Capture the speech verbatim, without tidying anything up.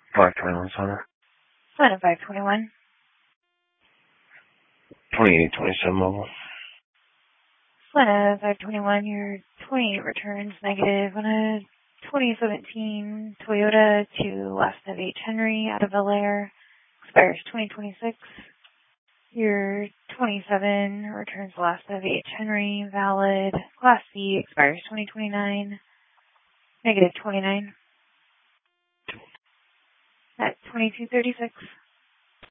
five twenty-one, Summer. One five twenty-one. twenty-eight twenty-seven mobile. One five twenty-one, your twenty-eight returns negative on a twenty seventeen Toyota to last of H. Henry out of Bel Air. Expires twenty twenty-six. Your twenty-seven returns last of H. Henry, valid. Class C expires twenty twenty-nine. Negative twenty-nine. At twenty-two thirty-six.